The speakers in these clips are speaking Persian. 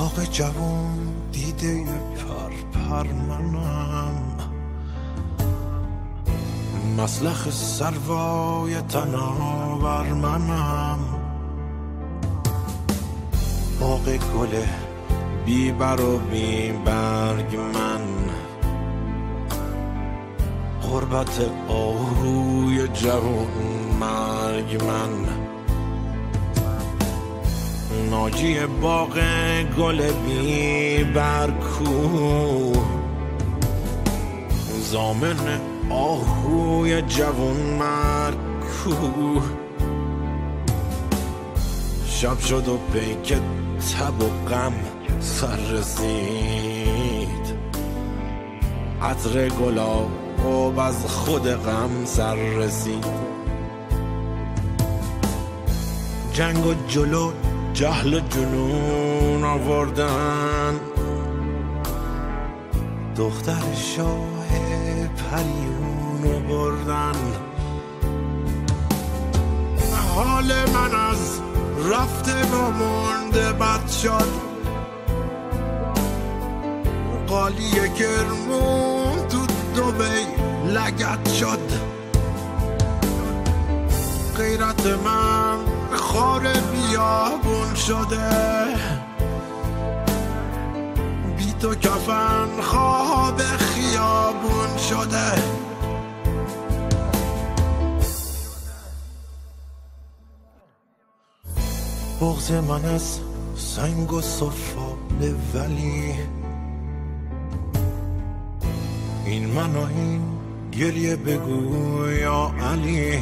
باغ جوون دیده پر منم، مسلخ سروای تناور منم، باغ گل بی بر و بی برگ من، غربت آهوی جوون مرگ من، ناجی باغ گل بی برکو، زامن آهوی جوون مرگ کو، شب شد و پیک تب و غم سر رسید، عطر گلاب از خود غم سر رسید، جنگ و جلو جهل و جنون آوردن، دختر شاه پریونو بردن، حال من از رفته و مرده بد شد، قالی کرمون تو دبی لگت شد، غیرت من خار بیابون شده، بی تو کفن خواب خیابون شده، بغض من از سنگ و سفاله، ولی این من و این گریه بگو یا علی،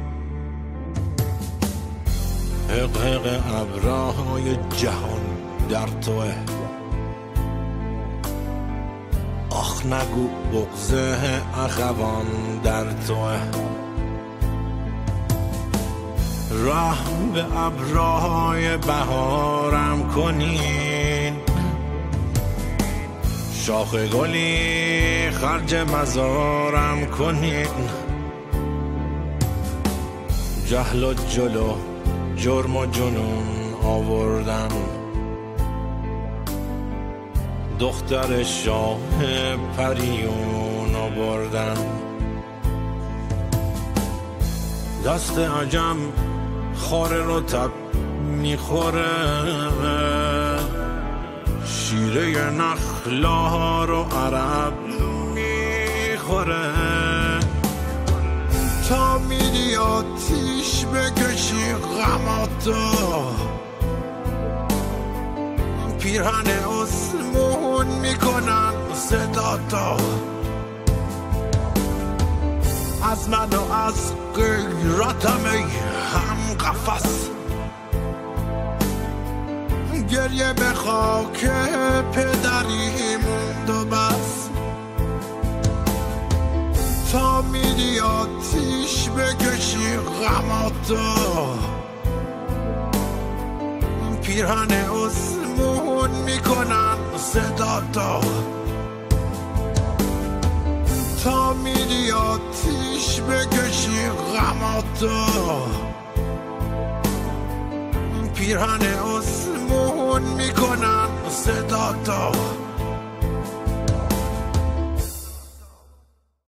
حقق ابرهای جهان در توه، آخ نگو بغض اخوان در توه، رحم به ابرهای بهارم کنین، شاخ گلی خرج مزارم کنین، جهل و جلو جرم و جنون آوردن، دختر شاه پریون آوردن، دست عجم خار رطب میخوره، شیره نخلا رو عرب میخوره، تا میری آتیش بکشی غماتو، پیرهن اسمون میکنن صداتو، از من و از غیرتم ای هم قفص، گریه به خاک پدری موند و بس، تا میری آتیش بکشی غماتو، پیرهن اسمون میکنن صداتو، تا میری آتیش بکشی غماتو، پیرهن اسمون میکنن صداتو.